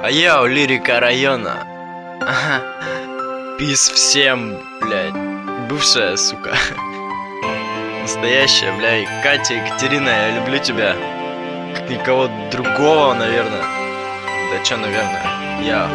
Йоу, лирика района. Ага. Пиз всем, блядь. Бывшая, сука. Настоящая, блядь. Катя, Екатерина, я люблю тебя. Как никого другого, наверное. Да чё, наверное. Я.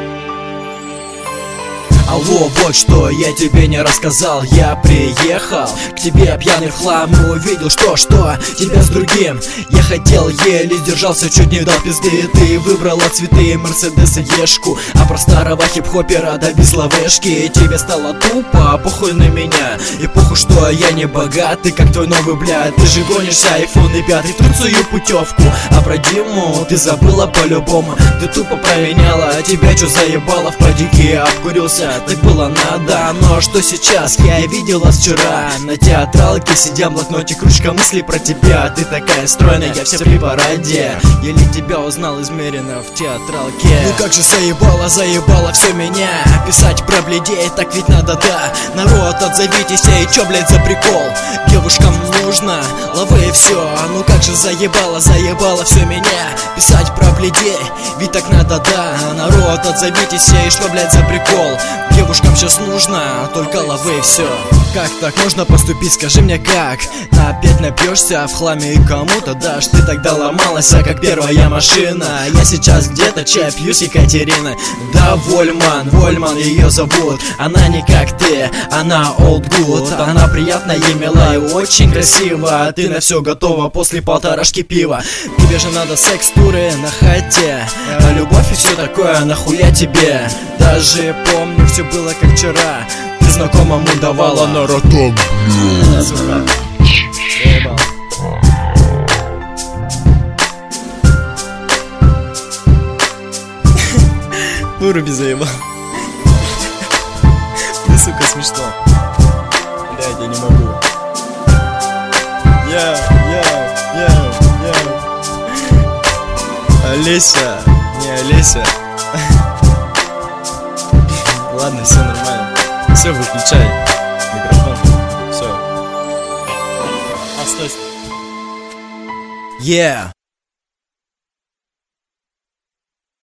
Алло, вот что я тебе не рассказал. Я приехал к тебе пьяный в хлам и увидел, что тебя с другим. Я хотел, еле сдержался, чуть не дал пизды. Ты выбрала цветы, Мерседес и Ешку, а про старого хип-хопера да без лавешки. Тебе стало тупо, похуй на меня. И похуй, что я не богатый, как твой новый блядь. Ты же гонишься айфон и 5 трусую путевку. А про Диму ты забыла по-любому. Ты тупо променяла, тебя чё заебало в продике. Обкурился, так было надо. Но что сейчас? Я видела вчера на театралке, сидя в блокноте, кружка мыслей про тебя. Ты такая стройная, я вся при параде. Еле тебя узнал измеренно в театралке. Ну как же заебало все меня. Писать про бледей, так ведь надо, да. Народ, отзовитесь, и чё, блядь, за прикол? Девушкам нужно лавы и все. Ну как же заебало все меня. Писать про бледей, ведь так надо, да. Народ, отзовитесь, и что, блядь, за прикол? Девушкам сейчас нужно только лавы и все. Как так можно поступить, скажи мне как? Опять напьешься в хламе и кому-то дашь. Ты тогда ломалась, как первая машина. Я сейчас где-то чай пью с Екатериной. Да, Вольман ее зовут. Она не как ты, она old good. Она приятная и милая, и очень красива. Ты на все готова после полторашки пива. Тебе же надо секс-туры на хате, любовь и все такое, нахуя тебе? Даже помню, все было как вчера. Ты знакомому давала на роток. Выруби, заебал. Ты, сука, смешно. Блядь, я не могу. Олеся. Не Олеся. Ладно, все нормально. Все, выключай микрофон. Все. Остась. Yeah.